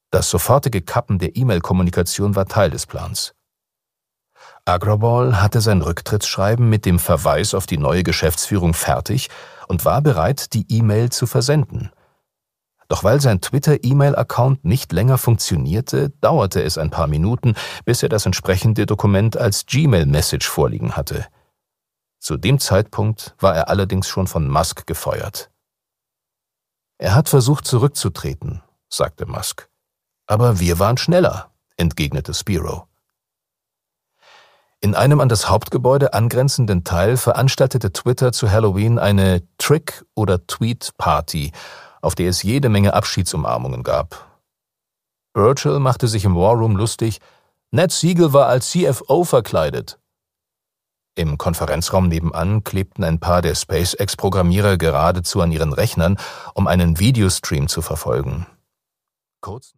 Das sofortige Kappen der E-Mail-Kommunikation war Teil des Plans. Agrawal hatte sein Rücktrittsschreiben mit dem Verweis auf die neue Geschäftsführung fertig und war bereit, die E-Mail zu versenden. Doch weil sein Twitter-E-Mail-Account nicht länger funktionierte, dauerte es ein paar Minuten, bis er das entsprechende Dokument als Gmail-Message vorliegen hatte. Zu dem Zeitpunkt war er allerdings schon von Musk gefeuert. Er hat versucht zurückzutreten, sagte Musk. Aber wir waren schneller, entgegnete Spiro. In einem an das Hauptgebäude angrenzenden Teil veranstaltete Twitter zu Halloween eine Trick- oder Tweet-Party, auf der es jede Menge Abschiedsumarmungen gab. Burchell machte sich im War Room lustig, Ned Siegel war als CFO verkleidet. Im Konferenzraum nebenan klebten ein paar der SpaceX-Programmierer geradezu an ihren Rechnern, um einen Videostream zu verfolgen. Kurz